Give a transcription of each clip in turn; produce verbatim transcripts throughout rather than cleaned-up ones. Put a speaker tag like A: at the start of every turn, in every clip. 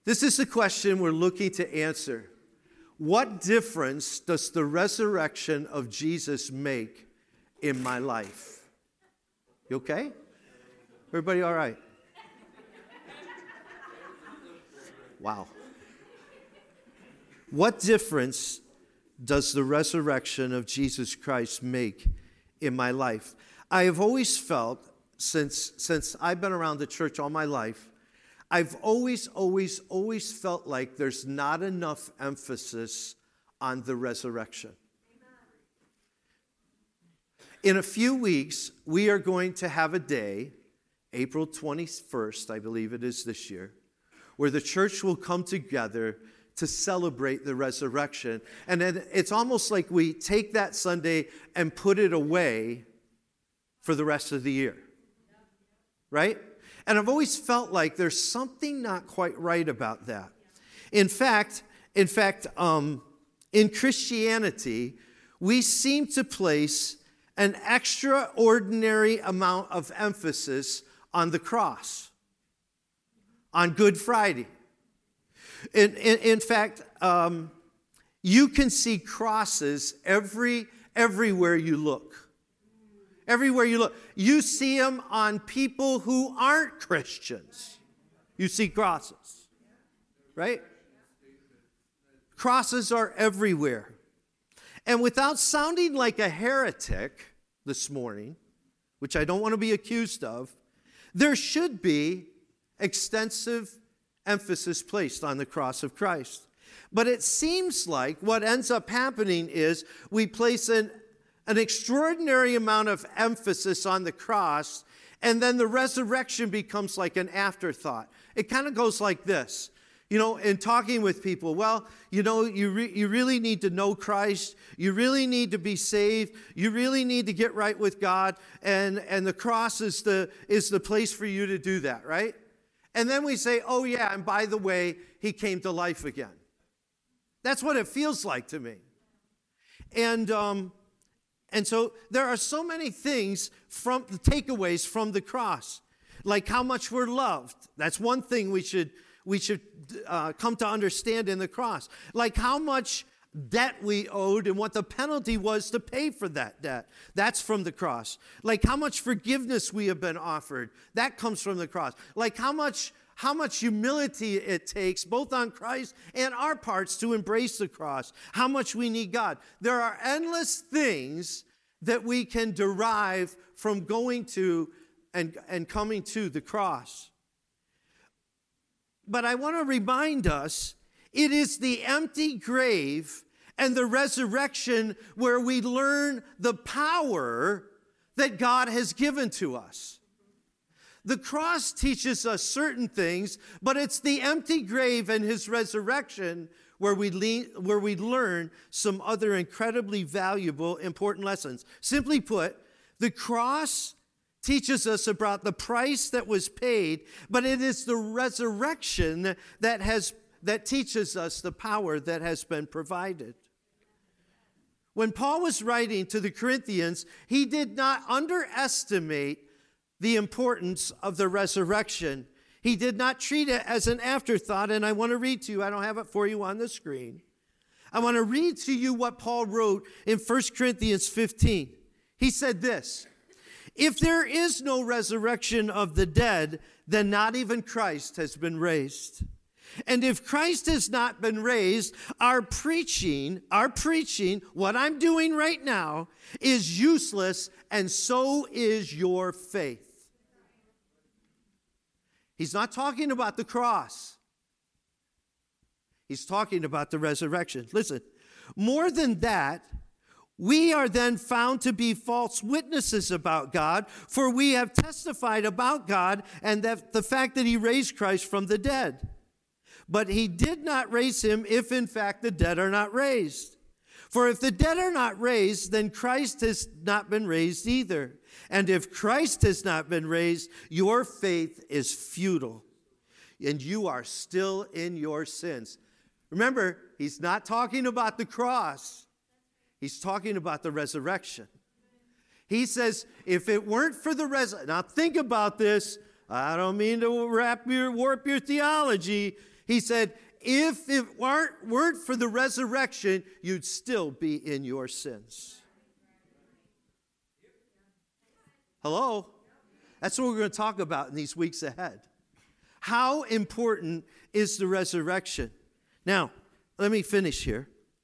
A: This is the question we're looking to answer. What difference does the resurrection of Jesus make in my life? You okay? Everybody all right? Wow. What difference does the resurrection of Jesus Christ make in my life? I have always felt, since, since I've been around the church all my life, I've always, always, always felt like there's not enough emphasis on the resurrection. In a few weeks, we are going to have a day, April twenty-first, I believe it is this year, where the church will come together to celebrate the resurrection. And then it's almost like we take that Sunday and put it away for the rest of the year. Right? And I've always felt like there's something not quite right about that. In fact, in fact, um, in Christianity, we seem to place an extraordinary amount of emphasis on the cross, on Good Friday. In, in, in fact, um, you can see crosses every everywhere you look. Everywhere you look. You see them on people who aren't Christians. You see crosses, right? Crosses are everywhere. And without sounding like a heretic this morning, which I don't want to be accused of, there should be extensive emphasis placed on the cross of Christ. But it seems like what ends up happening is we place an, an extraordinary amount of emphasis on the cross, and then the resurrection becomes like an afterthought. It kind of goes like this. You know, in talking with people, well, you know, you re- you really need to know Christ. You really need to be saved. You really need to get right with God. And, and the cross is the, is the place for you to do that, right? And then we say, oh, yeah, and by the way, he came to life again. That's what it feels like to me. And um, and so there are so many things from the takeaways from the cross, like how much we're loved. That's one thing we should we should uh, come to understand in the cross. Like how much debt we owed and what the penalty was to pay for that debt. That's from the cross. Like how much forgiveness we have been offered. That comes from the cross. Like how much how much humility it takes, both on Christ and our parts, to embrace the cross. How much we need God. There are endless things that we can derive from going to and, and coming to the cross. But I want to remind us, it is the empty grave and the resurrection where we learn the power that God has given to us. The cross teaches us certain things, but it's the empty grave and his resurrection where we, le- where we learn some other incredibly valuable, important lessons. Simply put, the cross teaches us about the price that was paid, but it is the resurrection that has that teaches us the power that has been provided. When Paul was writing to the Corinthians, he did not underestimate the importance of the resurrection. He did not treat it as an afterthought, and I want to read to you, I don't have it for you on the screen. I want to read to you what Paul wrote in First Corinthians fifteen. He said this, "If there is no resurrection of the dead, then not even Christ has been raised. And if Christ has not been raised, our preaching, our preaching, what I'm doing right now, is useless, and so is your faith." He's not talking about the cross. He's talking about the resurrection. Listen, more than that, we are then found to be false witnesses about God, for we have testified about God and that the fact that he raised Christ from the dead. But he did not raise him if in fact the dead are not raised. For if the dead are not raised, then Christ has not been raised either. And if Christ has not been raised, your faith is futile, and you are still in your sins. Remember, he's not talking about the cross. He's talking about the resurrection. He says, if it weren't for the resurrection, now think about this. I don't mean to wrap your, warp your theology. He said, if it weren't, weren't for the resurrection, you'd still be in your sins. Hello? That's what we're going to talk about in these weeks ahead. How important is the resurrection? Now, let me finish here.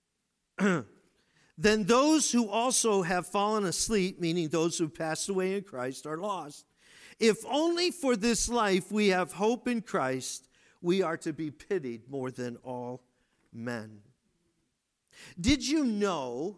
A: Then those who also have fallen asleep, meaning those who passed away in Christ, are lost. If only for this life we have hope in Christ, we are to be pitied more than all men. Did you know,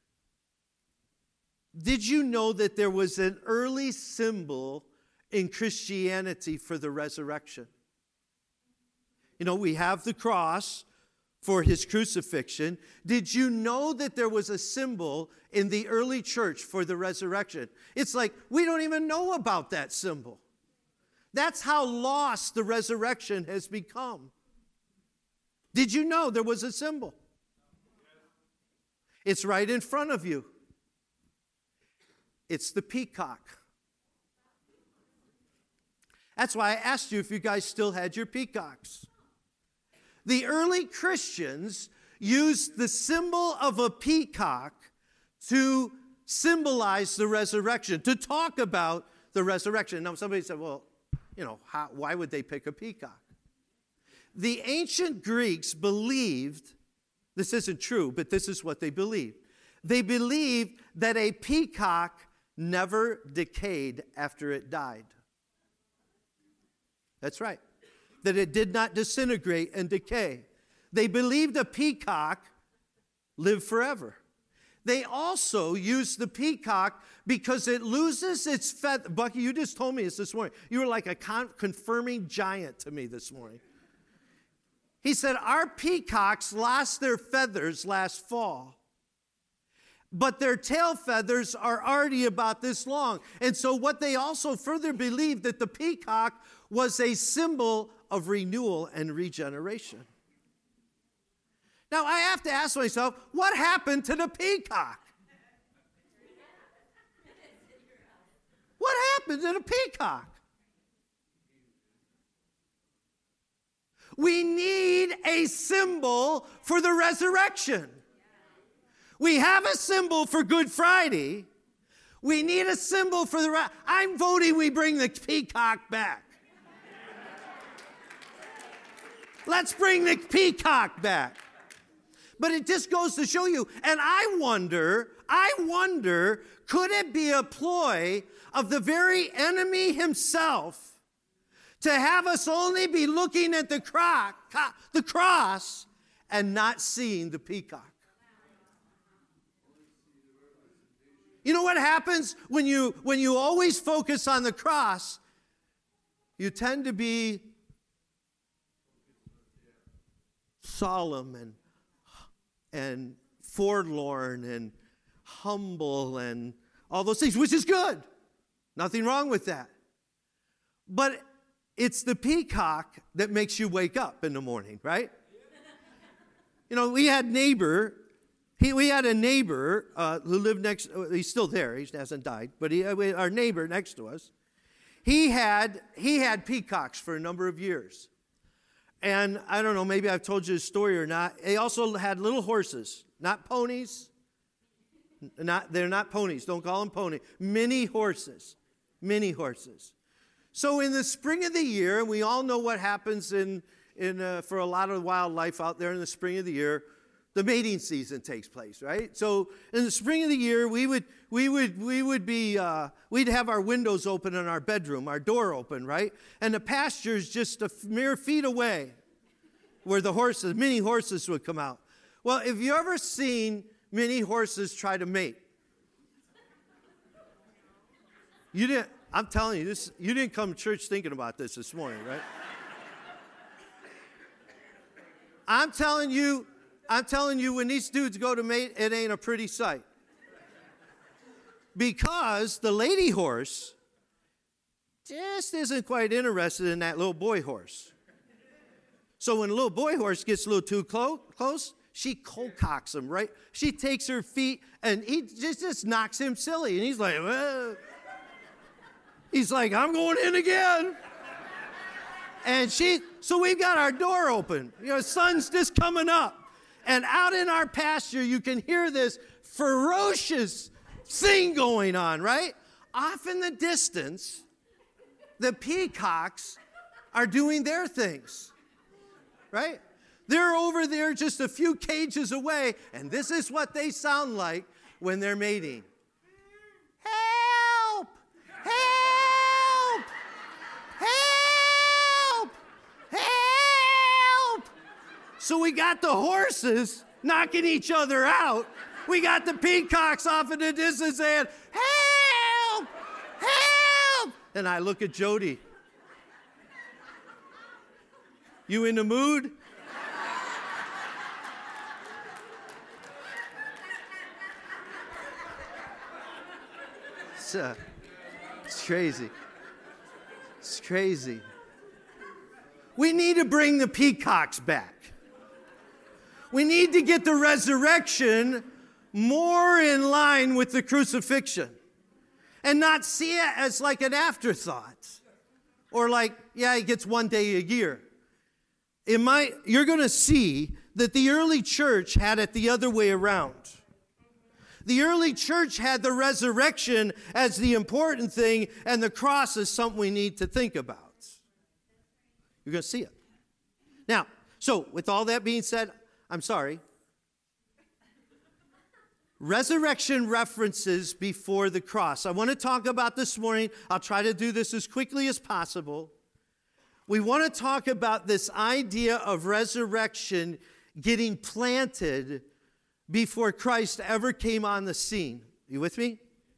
A: did you know that there was an early symbol in Christianity for the resurrection? You know, we have the cross for his crucifixion. Did you know that there was a symbol in the early church for the resurrection? It's like we don't even know about that symbol. That's how lost the resurrection has become. Did you know there was a symbol? It's right in front of you. It's the peacock. That's why I asked you if you guys still had your peacocks. The early Christians used the symbol of a peacock to symbolize the resurrection, to talk about the resurrection. Now, somebody said, well, you know, how, why would they pick a peacock? The ancient Greeks believed, this isn't true, but this is what they believed. They believed that a peacock never decayed after it died. That's right. That it did not disintegrate and decay. They believed a peacock lived forever. They also used the peacock because it loses its feather. Bucky, you just told me this this morning. You were like a con- confirming giant to me this morning. He said, our peacocks lost their feathers last fall, but their tail feathers are already about this long. And so what they also further believed that the peacock was a symbol of renewal and regeneration. Now, I have to ask myself, what happened to the peacock? What happened to the peacock? We need a symbol for the resurrection. We have a symbol for Good Friday. We need a symbol for the... Re- I'm voting we bring the peacock back. Let's bring the peacock back. But it just goes to show you, and I wonder, I wonder, could it be a ploy of the very enemy himself to have us only be looking at the cross, the cross and not seeing the peacock? You know what happens when you when you always focus on the cross? You tend to be solemn and and forlorn and humble and all those things, which is good. Nothing wrong with that. But it's the peacock that makes you wake up in the morning, right? You know, we had neighbor, he, we had a neighbor uh, who lived next, he's still there, he hasn't died, but he, our neighbor next to us, he had, he had peacocks for a number of years. And I don't know, maybe I've told you the story or not. They also had little horses, not ponies. Not, they're not ponies. Don't call them pony. Mini horses. Mini horses. So in the spring of the year, and we all know what happens in, in uh, for a lot of wildlife out there in the spring of the year, the mating season takes place, right? So in the spring of the year, we would we would we would be uh, we'd have our windows open in our bedroom, our door open, right? And the pasture's just a mere feet away, where the horses, mini horses, would come out. Well, have you ever seen mini horses try to mate? You didn't. I'm telling you this. You didn't come to church thinking about this this morning, right? I'm telling you. I'm telling you, when these dudes go to mate, it ain't a pretty sight. Because the lady horse just isn't quite interested in that little boy horse. So when a little boy horse gets a little too clo- close, she cold-cocks him, right? She takes her feet, and he just, just knocks him silly. And he's like, well. He's like, I'm going in again. And she, so we've got our door open. You know, sun's just coming up. And out in our pasture, you can hear this ferocious thing going on, right? Off in the distance, the peacocks are doing their things, right? They're over there just a few cages away, and this is what they sound like when they're mating. Help! Help! Help! Help! So we got the horses knocking each other out. We got the peacocks off in the distance saying, help! Help! And I look at Jody. You in the mood? It's, uh, it's crazy. It's crazy. We need to bring the peacocks back. We need to get the resurrection more in line with the crucifixion and not see it as like an afterthought or like, yeah, he gets one day a year. It might, you're going to see that the early church had it the other way around. The early church had the resurrection as the important thing, and the cross is something we need to think about. You're going to see it. Now, so with all that being said, I'm sorry. Resurrection references before the cross. I want to talk about this morning. I'll try to do this as quickly as possible. We want to talk about this idea of resurrection getting planted before Christ ever came on the scene. You with me?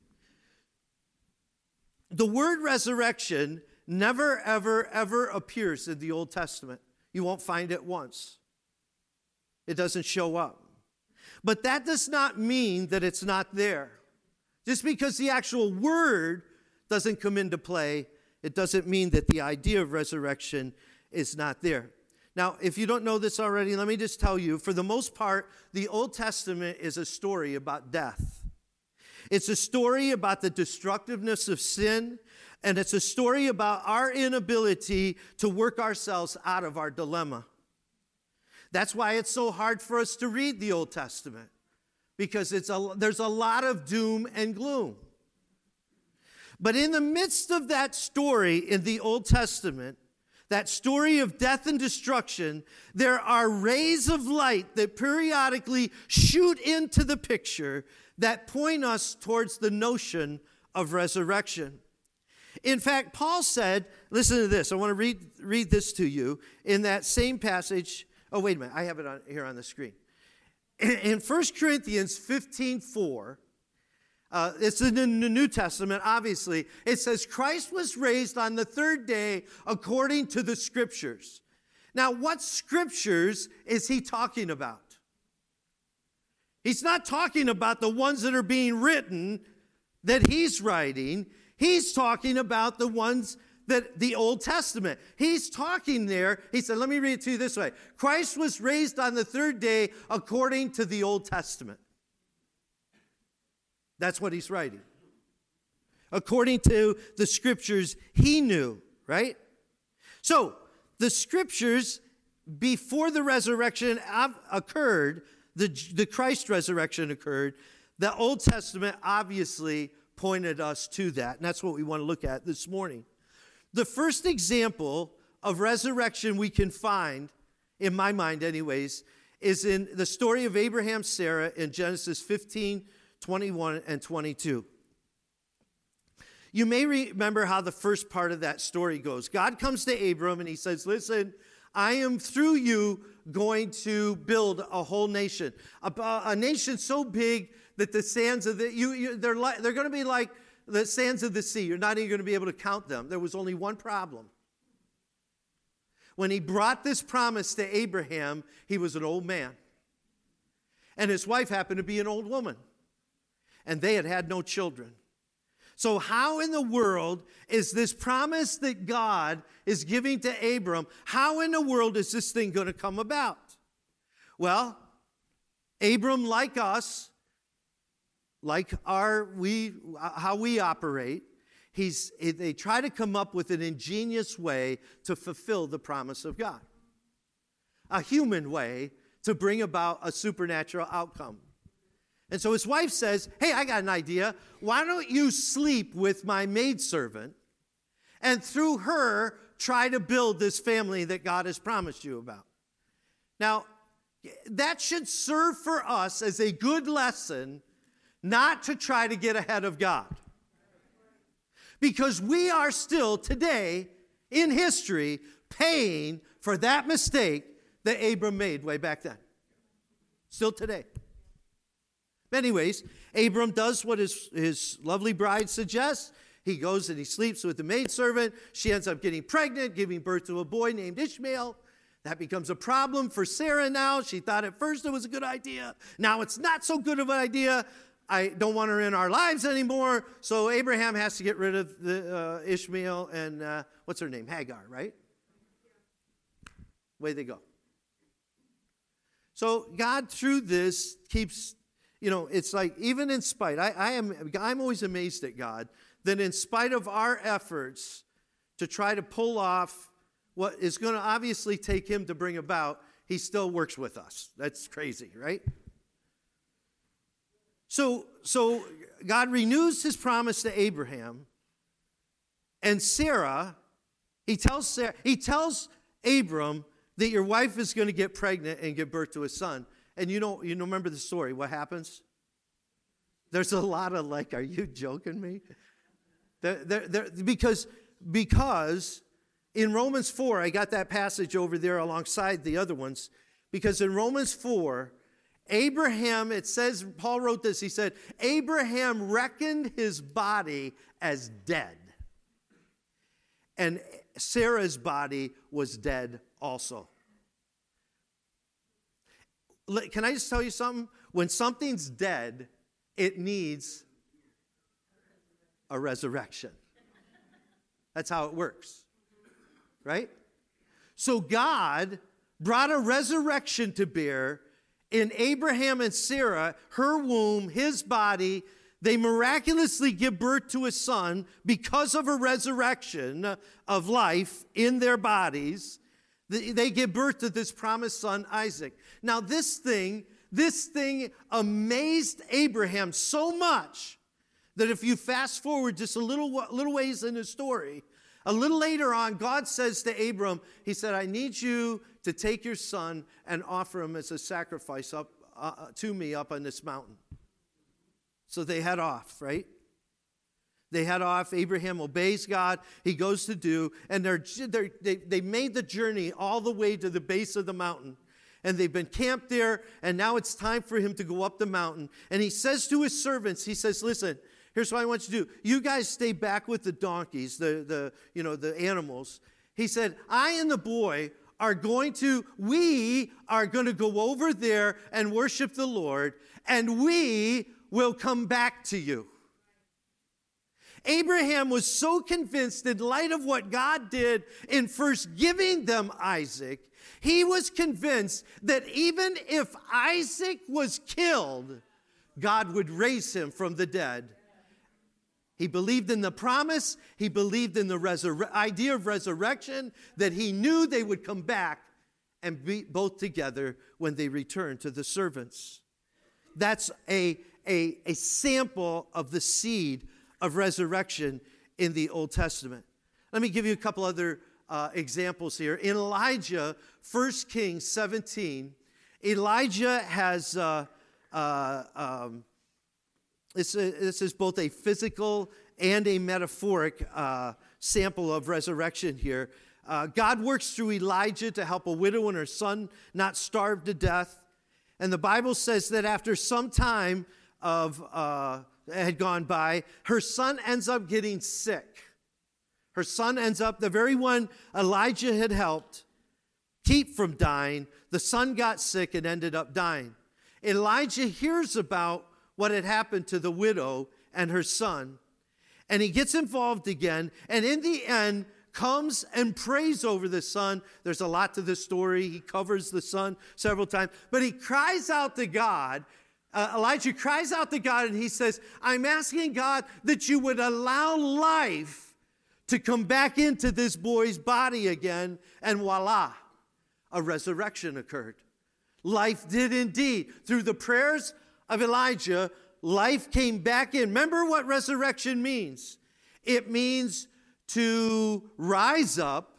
A: The word resurrection never, ever, ever appears in the Old Testament. You won't find it once. It doesn't show up. But that does not mean that it's not there. Just because the actual word doesn't come into play, it doesn't mean that the idea of resurrection is not there. Now, if you don't know this already, let me just tell you, for the most part, the Old Testament is a story about death. It's a story about the destructiveness of sin, and it's a story about our inability to work ourselves out of our dilemma. That's why it's so hard for us to read the Old Testament, because it's a, there's a lot of doom and gloom. But in the midst of that story in the Old Testament, that story of death and destruction, there are rays of light that periodically shoot into the picture that point us towards the notion of resurrection. In fact, Paul said, listen to this. I want to read, read this to you in that same passage. Oh, wait a minute. I have it on, here on the screen. In, in First Corinthians fifteen four, Uh, it's in the New Testament, obviously. It says, Christ was raised on the third day according to the Scriptures. Now, what Scriptures is he talking about? He's not talking about the ones that are being written that he's writing. He's talking about the ones that the Old Testament. He's talking there. He said, let me read it to you this way. Christ was raised on the third day according to the Old Testament. That's what he's writing. According to the Scriptures he knew, right? So, the Scriptures, before the resurrection occurred, the, the Christ resurrection occurred, the Old Testament obviously pointed us to that, and that's what we want to look at this morning. The first example of resurrection we can find, in my mind anyways, is in the story of Abraham and Sarah in Genesis fifteen, twenty-one and twenty-two. You may remember how the first part of that story goes. God comes to Abram and he says, listen, I am through you going to build a whole nation. A, a nation so big that the sands of the, you, you they're, like, they're going to be like the sands of the sea. You're not even going to be able to count them. There was only one problem. When he brought this promise to Abraham, he was an old man. And his wife happened to be an old woman. And they had had no children. So how in the world is this promise that God is giving to Abram, how in the world is this thing going to come about? Well, Abram, like us, like our we how we operate, he's, they try to come up with an ingenious way to fulfill the promise of God, a human way to bring about a supernatural outcome. And so his wife says, hey, I got an idea. Why don't you sleep with my maidservant and through her try to build this family that God has promised you about? Now, that should serve for us as a good lesson not to try to get ahead of God. Because we are still today in history paying for that mistake that Abram made way back then. Still today. Anyways, Abram does what his, his lovely bride suggests. He goes and he sleeps with the maidservant. She ends up getting pregnant, giving birth to a boy named Ishmael. That becomes a problem for Sarah now. She thought at first it was a good idea. Now it's not so good of an idea. I don't want her in our lives anymore. So Abraham has to get rid of the uh, Ishmael and uh, what's her name? Hagar, right? Way they go. So God, through this, keeps, you know, it's like even in spite, I, I am, I'm always amazed at God that in spite of our efforts to try to pull off what is going to obviously take him to bring about, he still works with us. That's crazy, right? So, so God renews his promise to Abraham, and Sarah, he tells Sarah, he tells Abram that your wife is going to get pregnant and give birth to a son. And you know, you know, remember the story. What happens? There's a lot of like, are you joking me? There, there, there, because, because in Romans four, I got that passage over there alongside the other ones, because in Romans four, Abraham, it says, Paul wrote this, he said, Abraham reckoned his body as dead. And Sarah's body was dead also. Can I just tell you something? When something's dead, it needs a resurrection. That's how it works. Right? So God brought a resurrection to bear in Abraham and Sarah, her womb, his body. They miraculously give birth to a son because of a resurrection of life in their bodies. They give birth to this promised son, Isaac. Now this thing, this thing amazed Abraham so much that if you fast forward just a little, little ways in the story, a little later on, God says to Abram, he said, I need you to take your son and offer him as a sacrifice up uh, to me up on this mountain. So they head off, right? They head off. Abraham obeys God. He goes to do, and they're, they're, they they made the journey all the way to the base of the mountain. And they've been camped there, and now it's time for him to go up the mountain. And he says to his servants, he says, listen, here's what I want you to do. You guys stay back with the donkeys, the, the you know, the animals. He said, I and the boy are going to, we are going to go over there and worship the Lord, and we will come back to you. Abraham was so convinced in light of what God did in first giving them Isaac, he was convinced that even if Isaac was killed, God would raise him from the dead. He believed in the promise. He believed in the resur- idea of resurrection, that he knew they would come back and be both together when they returned to the servants. That's a, a, a sample of the seed of resurrection in the Old Testament. Let me give you a couple other uh, examples here. In Elijah, First Kings seventeen, Elijah has, uh, uh, um, this, uh, this is both a physical and a metaphoric uh, sample of resurrection here. Uh, God works through Elijah to help a widow and her son not starve to death. And the Bible says that after some time of uh, had gone by, her son ends up getting sick. Her son ends up, the very one Elijah had helped keep from dying, the son got sick and ended up dying. Elijah hears about what had happened to the widow and her son, and he gets involved again, and in the end comes and prays over the son. There's a lot to this story. He covers the son several times, but he cries out to God, uh, Elijah cries out to God and he says, I'm asking God that you would allow life to come back into this boy's body again. And voila, a resurrection occurred. Life did indeed. Through the prayers of Elijah, life came back in. Remember what resurrection means? It means to rise up,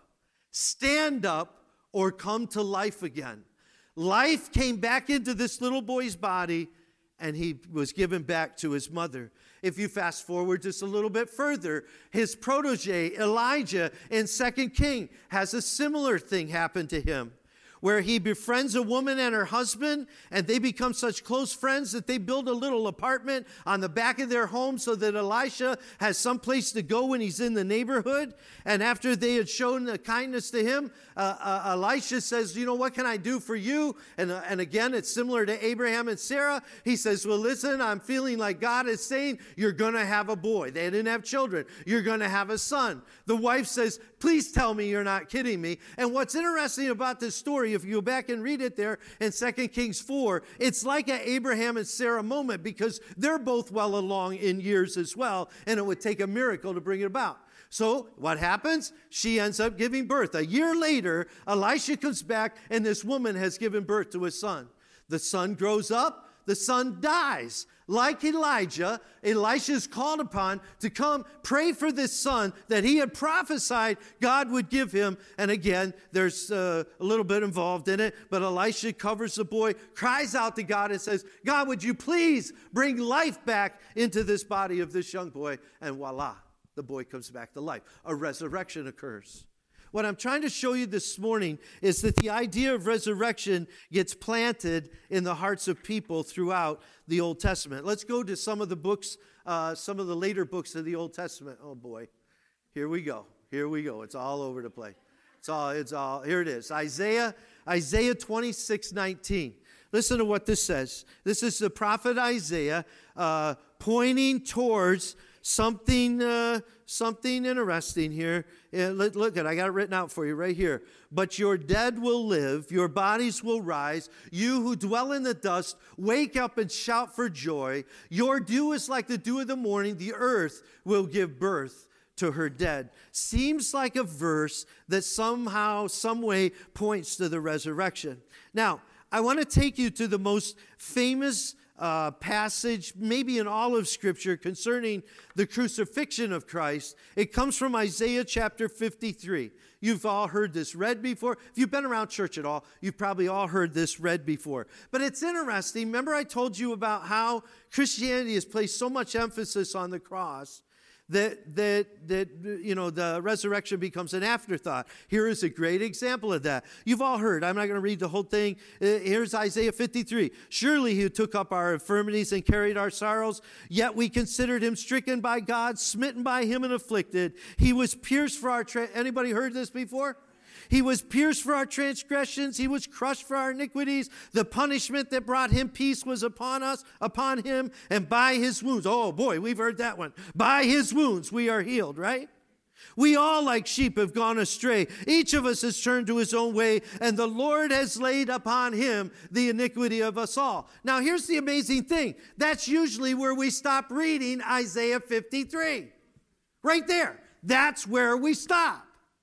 A: stand up, or come to life again. Life came back into this little boy's body, and he was given back to his mother. If you fast forward just a little bit further, his protege, Elijah, in Second Kings, has a similar thing happen to him, where he befriends a woman and her husband, and they become such close friends that they build a little apartment on the back of their home so that Elisha has some place to go when he's in the neighborhood. And after they had shown the kindness to him, uh, uh, Elisha says, you know, what can I do for you? And, uh, and again, it's similar to Abraham and Sarah. He says, well, listen, I'm feeling like God is saying, you're going to have a boy. They didn't have children. You're going to have a son. The wife says, please tell me you're not kidding me. And what's interesting about this story, if you go back and read it there in Second Kings four, it's like an Abraham and Sarah moment because they're both well along in years as well, and it would take a miracle to bring it about. So what happens? She ends up giving birth. A year later, Elisha comes back, and this woman has given birth to a son. The son grows up. The son dies. Like Elijah, Elisha is called upon to come pray for this son that he had prophesied God would give him. And again, there's uh, a little bit involved in it, but Elisha covers the boy, cries out to God and says, God, would you please bring life back into this body of this young boy? And voila, the boy comes back to life. A resurrection occurs. What I'm trying to show you this morning is that the idea of resurrection gets planted in the hearts of people throughout the Old Testament. Let's go to some of the books, uh, some of the later books of the Old Testament. Oh boy, here we go. Here we go. It's all over the place. It's all. It's all. Here it is. Isaiah. Isaiah twenty-six nineteen. Listen to what this says. This is the prophet Isaiah uh, pointing towards something. Uh, Something interesting here. Uh, look, look at it. I got it written out for you right here. But your dead will live, your bodies will rise. You who dwell in the dust, wake up and shout for joy. Your dew is like the dew of the morning. The earth will give birth to her dead. Seems like a verse that somehow, some way points to the resurrection. Now, I want to take you to the most famous Uh, passage, maybe in all of Scripture, concerning the crucifixion of Christ. It comes from Isaiah chapter fifty-three. You've all heard this read before. If you've been around church at all, you've probably all heard this read before. But it's interesting. Remember I told you about how Christianity has placed so much emphasis on the cross that, that, that you know, the resurrection becomes an afterthought. Here is a great example of that. You've all heard. I'm not going to read the whole thing. Here's Isaiah fifty-three. Surely he took up our infirmities and carried our sorrows, yet we considered him stricken by God, smitten by him and afflicted. He was pierced for our... Tra- Anybody heard this before? He was pierced for our transgressions. He was crushed for our iniquities. The punishment that brought him peace was upon us, upon him, and by his wounds. Oh boy, we've heard that one. By his wounds we are healed, right? We all like sheep have gone astray. Each of us has turned to his own way, and the Lord has laid upon him the iniquity of us all. Now here's the amazing thing. That's usually where we stop reading Isaiah fifty-three. Right there. That's where we stop.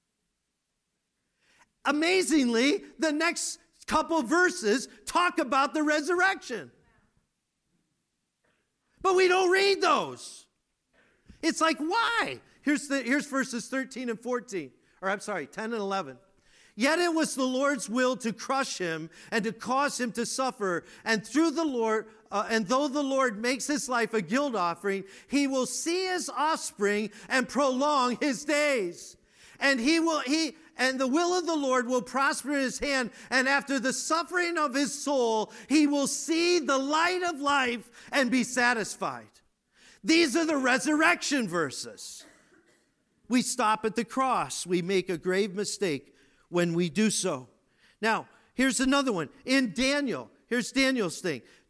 A: Amazingly, the next couple verses talk about the resurrection. But we don't read those. It's like, why? Here's, the, here's verses thirteen and fourteen. Or I'm sorry, ten and eleven. Yet it was the Lord's will to crush him and to cause him to suffer. And through the Lord, uh, and though the Lord makes his life a guilt offering, he will see his offspring and prolong his days. And he will, he, and the will of the Lord will prosper in his hand. And after the suffering of his soul, he will see the light of life and be satisfied. These are the resurrection verses. We stop at the cross. We make a grave mistake when we do so. Now, here's another one. In Daniel, here's Daniel's thing.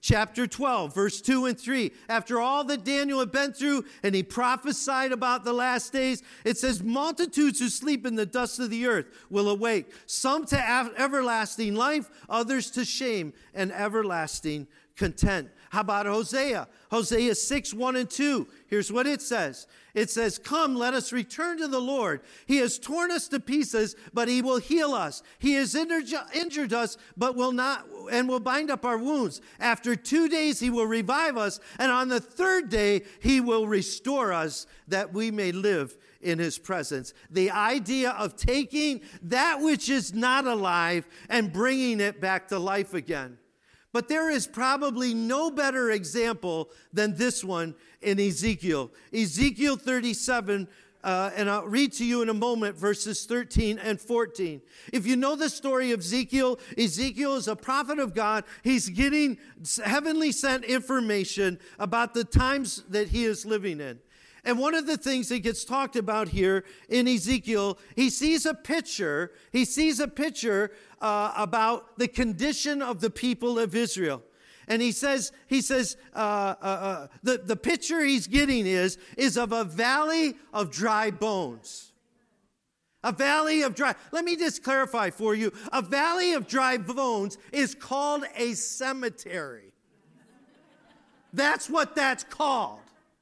A: chapter twelve, verse two and three. After all that Daniel had been through, and he prophesied about the last days, it says, multitudes who sleep in the dust of the earth will awake, some to everlasting life, others to shame and everlasting content. How about Hosea? Hosea six, one and two. Here's what it says. It says, come, let us return to the Lord. He has torn us to pieces, but he will heal us. He has injured, injured us, but will not, and will bind up our wounds. After two days, he will revive us. And on the third day, he will restore us that we may live in his presence. The idea of taking that which is not alive and bringing it back to life again. But there is probably no better example than this one in Ezekiel. Ezekiel thirty-seven, uh, and I'll read to you in a moment, verses thirteen and fourteen. If you know the story of Ezekiel, Ezekiel is a prophet of God. He's getting heavenly sent information about the times that he is living in. And one of the things that gets talked about here in Ezekiel, he sees a picture, he sees a picture uh, about the condition of the people of Israel. And he says, he says, uh, uh, uh, the, the picture he's getting is, is of a valley of dry bones. A valley of dry, let me just clarify for you. A valley of dry bones is called a cemetery. That's what that's called.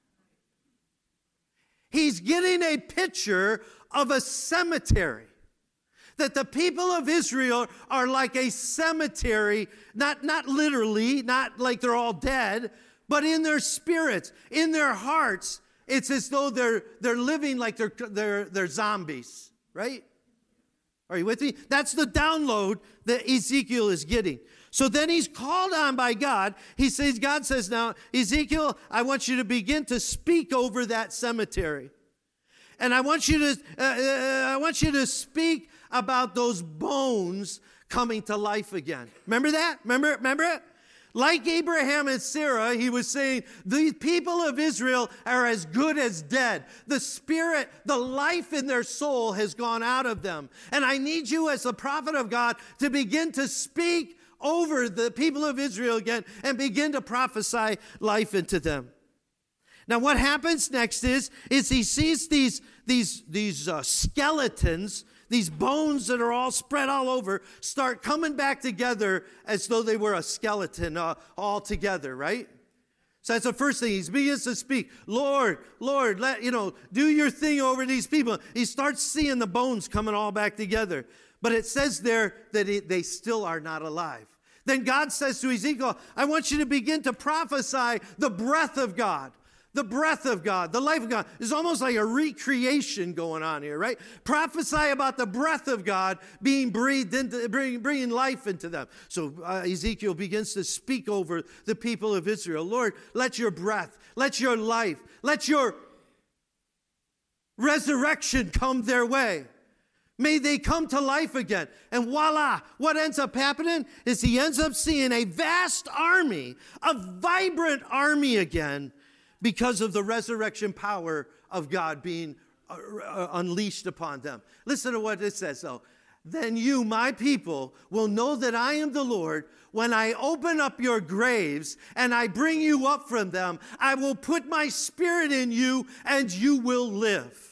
A: He's getting a picture of a cemetery. That the people of Israel are like a cemetery, not, not literally, not like they're all dead, but in their spirits, in their hearts, it's as though they're, they're living like they're, they're, they're zombies, right? Are you with me? That's the download that Ezekiel is getting. So then he's called on by God. He says, God says, now, Ezekiel, I want you to begin to speak over that cemetery. And I want you to, uh, uh, I want you to speak about those bones coming to life again. Remember that? Remember, remember it? Like Abraham and Sarah, he was saying, the people of Israel are as good as dead. The spirit, the life in their soul has gone out of them. And I need you as a prophet of God to begin to speak over the people of Israel again and begin to prophesy life into them. Now what happens next is, is he sees these, these, these uh, skeletons, these bones that are all spread all over, start coming back together as though they were a skeleton uh, all together, right? So that's the first thing. He begins to speak, Lord, Lord, let, you know, do your thing over these people. He starts seeing the bones coming all back together. But it says there that it, they still are not alive. Then God says to Ezekiel, I want you to begin to prophesy the breath of God. The breath of God, the life of God. It's almost like a recreation going on here, right? Prophesy about the breath of God being breathed into, bringing, bringing life into them. So uh, Ezekiel begins to speak over the people of Israel. Lord, let your breath, let your life, let your resurrection come their way. May they come to life again. And voila, what ends up happening is he ends up seeing a vast army, a vibrant army again, because of the resurrection power of God being uh, uh, unleashed upon them. Listen to what it says, though. Then you, my people, will know that I am the Lord when I open up your graves and I bring you up from them. I will put my spirit in you and you will live.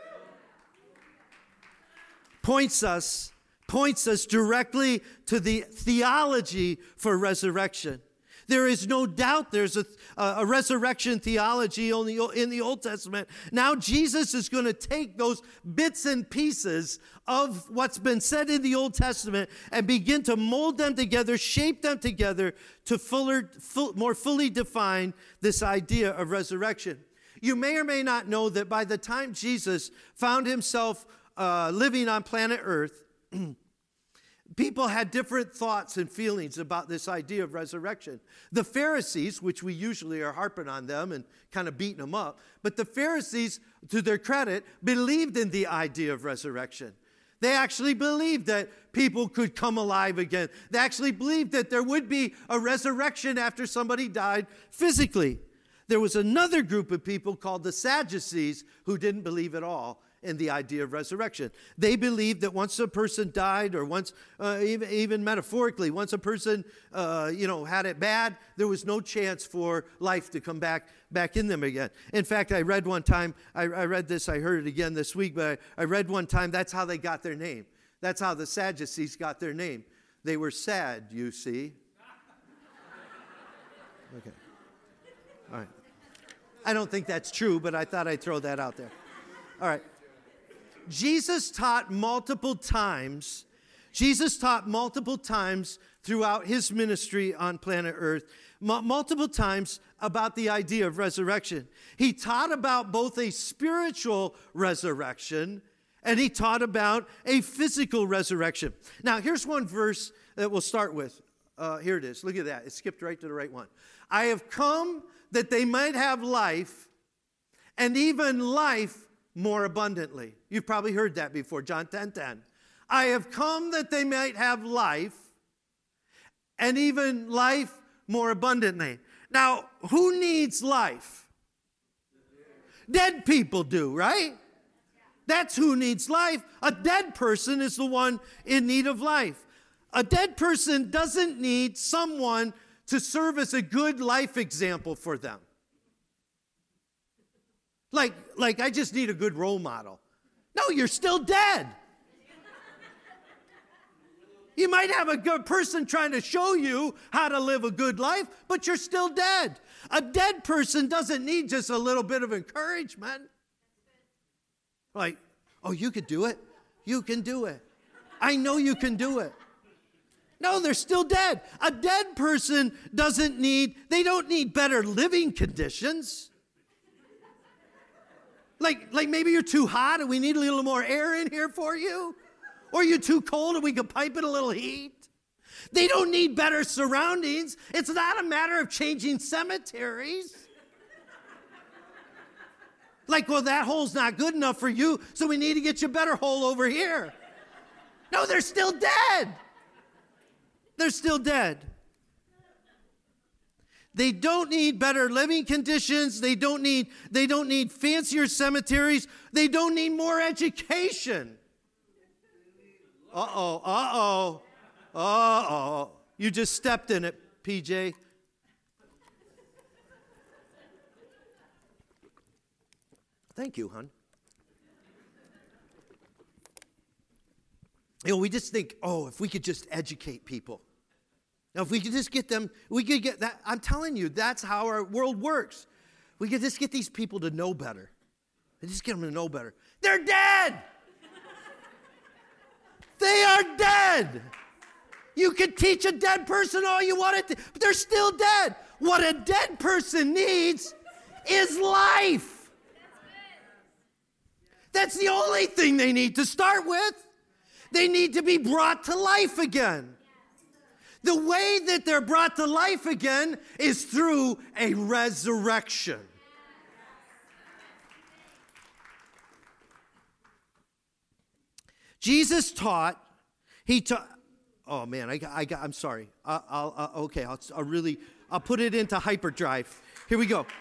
A: Points us, points us directly to the theology for resurrection. There is no doubt there's a, a resurrection theology in the, in the Old Testament. Now Jesus is going to take those bits and pieces of what's been said in the Old Testament and begin to mold them together, shape them together to fuller, full, more fully define this idea of resurrection. You may or may not know that by the time Jesus found himself uh, living on planet Earth, people had different thoughts and feelings about this idea of resurrection. The Pharisees, which we usually are harping on them and kind of beating them up, but the Pharisees, to their credit, believed in the idea of resurrection. They actually believed that people could come alive again. They actually believed that there would be a resurrection after somebody died physically. There was another group of people called the Sadducees who didn't believe at all in the idea of resurrection. They believed that once a person died, or once, uh, even, even metaphorically, once a person, uh, you know, had it bad, there was no chance for life to come back back in them again. In fact, I read one time, I, I read this, I heard it again this week, but I, I read one time, that's how they got their name. That's how the Sadducees got their name. They were sad, you see. Okay. All right. I don't think that's true, but I thought I'd throw that out there. All right. Jesus taught multiple times. Jesus taught multiple times throughout his ministry on planet Earth, m- multiple times about the idea of resurrection. He taught about both a spiritual resurrection and he taught about a physical resurrection. Now, here's one verse that we'll start with. Uh, here it is. Look at that. It skipped right to the right one. I have come that they might have life, and even life more abundantly. You've probably heard that before, John ten ten. I have come that they might have life, and even life more abundantly. Now, who needs life? Dead people do, right? That's who needs life. A dead person is the one in need of life. A dead person doesn't need someone to serve as a good life example for them. Like, like I just need a good role model. No, you're still dead. You might have a good person trying to show you how to live a good life, but you're still dead. A dead person doesn't need just a little bit of encouragement. Like, oh, you could do it. You can do it. I know you can do it. No, they're still dead. A dead person doesn't need, they don't need better living conditions. Like, like maybe you're too hot and we need a little more air in here for you. Or you're too cold and we can pipe in a little heat. They don't need better surroundings. It's not a matter of changing cemeteries. Like, well, that hole's not good enough for you, so we need to get you a better hole over here. No, they're still dead. They're still dead. They don't need better living conditions. They don't need, they don't need fancier cemeteries. They don't need more education. Uh-oh, uh-oh, uh-oh. You just stepped in it, P J. Thank you, hon. You know, we just think, oh, if we could just educate people. Now, if we could just get them, we could get that. I'm telling you, that's how our world works. We could just get these people to know better. And just get them to know better. They're dead. They are dead. You can teach a dead person all you want to, but they're still dead. What a dead person needs is life. That's the only thing they need to start with. They need to be brought to life again. The way that they're brought to life again is through a resurrection. Jesus taught, he taught, oh man, I got, I got, I'm sorry. I, I'll, I'll, okay, I'll, I'll really, I'll put it into hyperdrive. Here we go.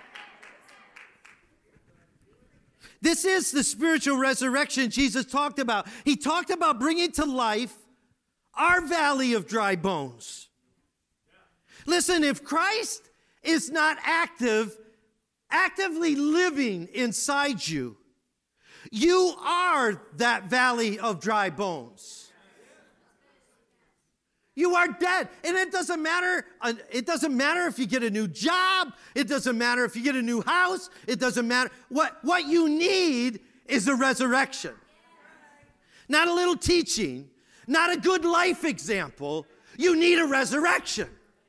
A: This is the spiritual resurrection Jesus talked about. He talked about bringing to life our valley of dry bones. Listen, if Christ is not active, actively living inside you, you are that valley of dry bones. You are dead. And it doesn't matter, it doesn't matter if you get a new job. It doesn't matter if you get a new house. It doesn't matter. What, what you need is a resurrection. Not a little teaching, not a good life example. You need a resurrection.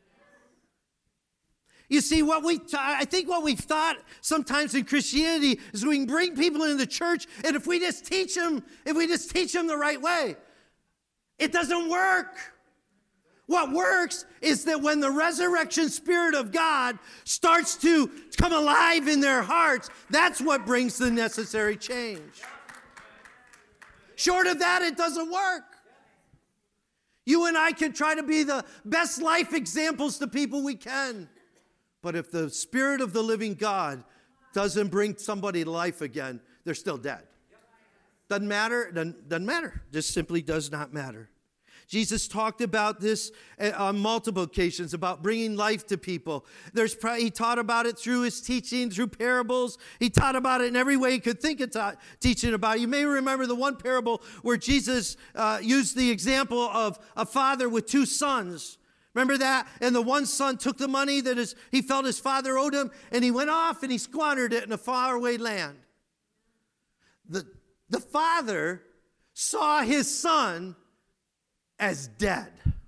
A: You see, what we th- I think what we've thought sometimes in Christianity is we can bring people into the church, and if we just teach them, if we just teach them the right way, it doesn't work. What works is that when the resurrection Spirit of God starts to come alive in their hearts, that's what brings the necessary change. Short of that, it doesn't work. You and I can try to be the best life examples to people we can. But if the Spirit of the living God doesn't bring somebody to life again, they're still dead. Doesn't matter. Doesn't, doesn't matter. Just simply does not matter. Jesus talked about this on multiple occasions, about bringing life to people. There's, he taught about it through his teaching, through parables. He taught about it in every way he could think of ta- teaching about it. You may remember the one parable where Jesus uh, used the example of a father with two sons. Remember that? And the one son took the money that his, he felt his father owed him, and he went off and he squandered it in a faraway land. The, the father saw his son as dead.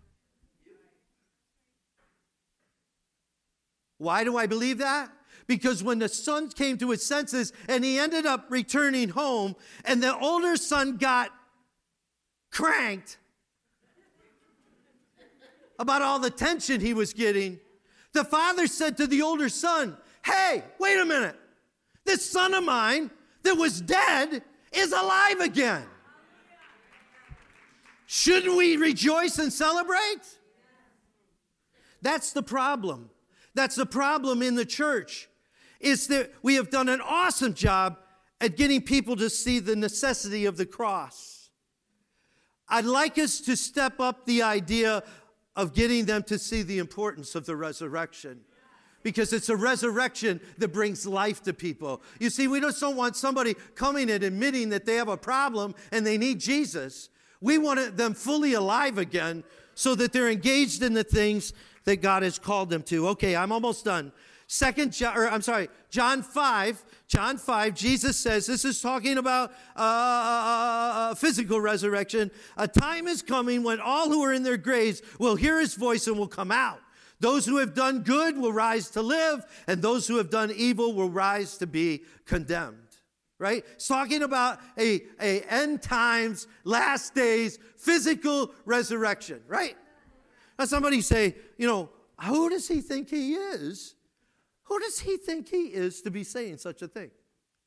A: Why do I believe that? Because when the son came to his senses and he ended up returning home, and the older son got cranked about all the tension he was getting, the father said to the older son, "Hey, wait a minute. This son of mine that was dead is alive again. Shouldn't we rejoice and celebrate?" That's the problem. That's the problem in the church, is that we have done an awesome job at getting people to see the necessity of the cross. I'd like us to step up the idea of getting them to see the importance of the resurrection, because it's a resurrection that brings life to people. You see, we just don't want somebody coming and admitting that they have a problem and they need Jesus. We want them fully alive again so that they're engaged in the things that God has called them to. Okay, I'm almost done. Second, John, or I'm sorry, John five. John five, Jesus says, this is talking about uh, physical resurrection. "A time is coming when all who are in their graves will hear his voice and will come out. Those who have done good will rise to live, and those who have done evil will rise to be condemned." Right? It's talking about a, a end times, last days, physical resurrection, right? Now somebody say, you know, who does he think he is? Who does he think he is to be saying such a thing?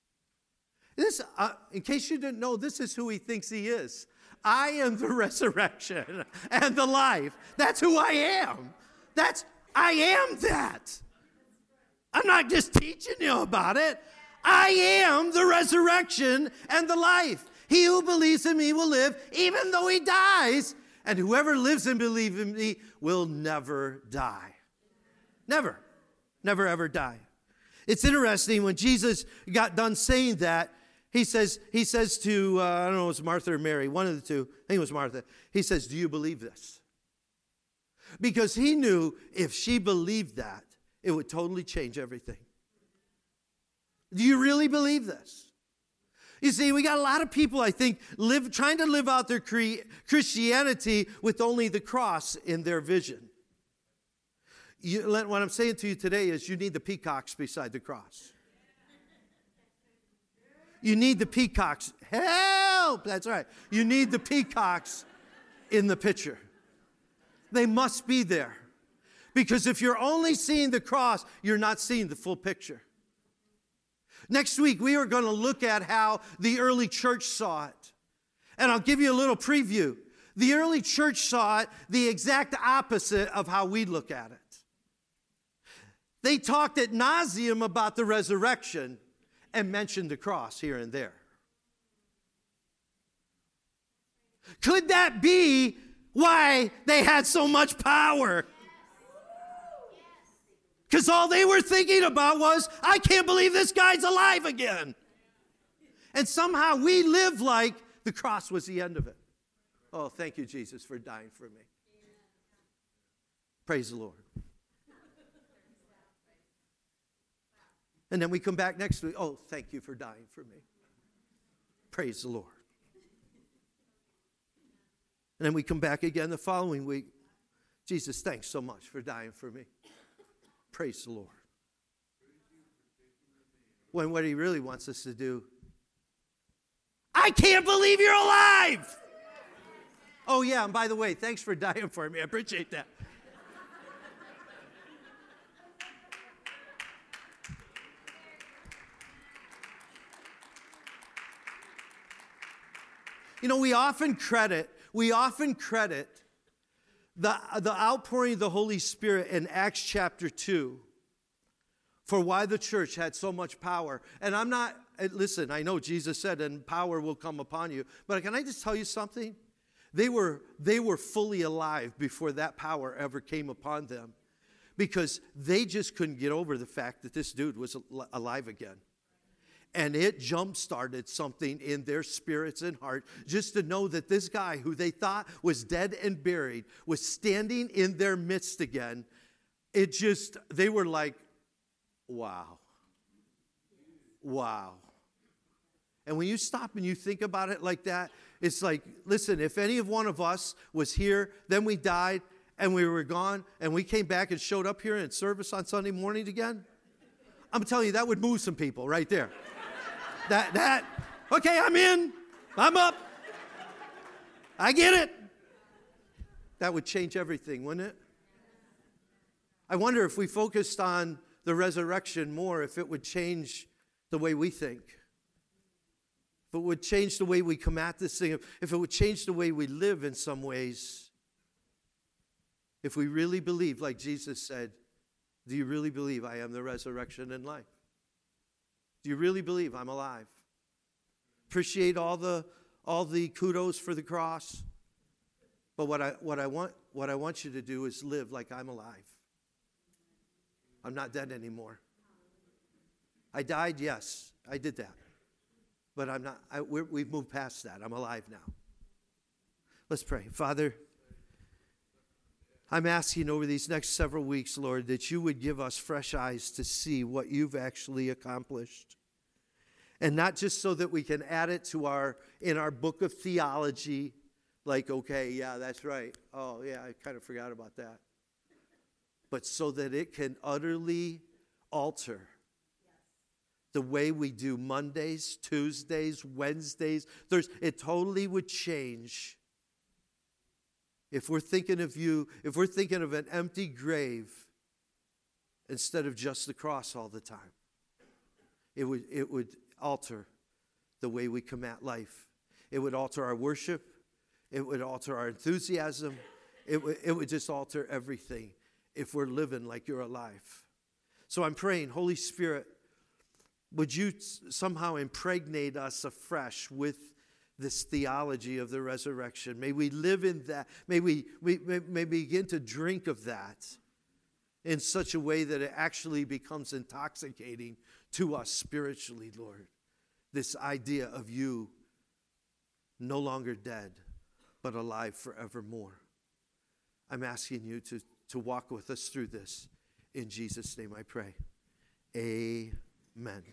A: This, uh, in case you didn't know, this is who he thinks he is. I am the resurrection and the life. That's who I am. That's, I am that. I'm not just teaching you about it. I am the resurrection and the life. He who believes in me will live even though he dies, and whoever lives and believes in me will never die. Never. Never ever die. It's interesting, when Jesus got done saying that, he says, he says to, uh, I don't know, it was Martha or Mary, one of the two, I think it was Martha. He says, "Do you believe this?" Because he knew if she believed that, it would totally change everything. Do you really believe this? You see, we got a lot of people, I think, live trying to live out their cre- Christianity with only the cross in their vision. You, what I'm saying to you today is you need the peacocks beside the cross. You need the peacocks. Help! That's right. You need the peacocks in the picture. They must be there. Because if you're only seeing the cross, you're not seeing the full picture. Next week, we are going to look at how the early church saw it. And I'll give you a little preview. The early church saw it the exact opposite of how we look at it. They talked ad nauseum about the resurrection and mentioned the cross here and there. Could that be why they had so much power? Because all they were thinking about was, I can't believe this guy's alive again. And somehow we live like the cross was the end of it. Oh, thank you, Jesus, for dying for me. Praise the Lord. And then we come back next week. Oh, thank you for dying for me. Praise the Lord. And then we come back again the following week. Jesus, thanks so much for dying for me. Praise the Lord. When what he really wants us to do, I can't believe you're alive. Oh, yeah, and by the way, thanks for dying for me. I appreciate that. You know, we often credit, we often credit the, the outpouring of the Holy Spirit in Acts chapter two for why the church had so much power. And I'm not I, listen, I know Jesus said, and power will come upon you. But can I just tell you something? They were, they were fully alive before that power ever came upon them, because they just couldn't get over the fact that this dude was alive again. And it jump-started something in their spirits and heart just to know that this guy who they thought was dead and buried was standing in their midst again. It just, they were like, wow. Wow. And when you stop and you think about it like that, it's like, listen, if any of one of us was here, then we died, and we were gone, and we came back and showed up here in service on Sunday morning again, I'm telling you, that would move some people right there. That, that, okay, I'm in. I'm up. I get it. That would change everything, wouldn't it? I wonder if we focused on the resurrection more, if it would change the way we think. If it would change the way we come at this thing. If it would change the way we live in some ways. If we really believe, like Jesus said, do you really believe I am the resurrection and life? Do you really believe I'm alive? Appreciate all the all the kudos for the cross. But what I what I want what I want you to do is live like I'm alive. I'm not dead anymore. I died, yes, I did that. But I'm not. I, we're, we've moved past that. I'm alive now. Let's pray. Father, I'm asking over these next several weeks, Lord, that you would give us fresh eyes to see what you've actually accomplished. And not just so that we can add it to our, in our book of theology, like, okay, yeah, that's right. Oh, yeah, I kind of forgot about that. But so that it can utterly alter the way we do Mondays, Tuesdays, Wednesdays, Thursdays. It totally would change. If we're thinking of you, if we're thinking of an empty grave instead of just the cross all the time, it would, it would alter the way we come at life. It would alter our worship. It would alter our enthusiasm. It would, it would just alter everything if we're living like you're alive. So I'm praying, Holy Spirit, would you somehow impregnate us afresh with this theology of the resurrection? May we live in that. May we, we may, may begin to drink of that in such a way that it actually becomes intoxicating to us spiritually, Lord. This idea of you no longer dead, but alive forevermore. I'm asking you to, to walk with us through this. In Jesus' name I pray. Amen.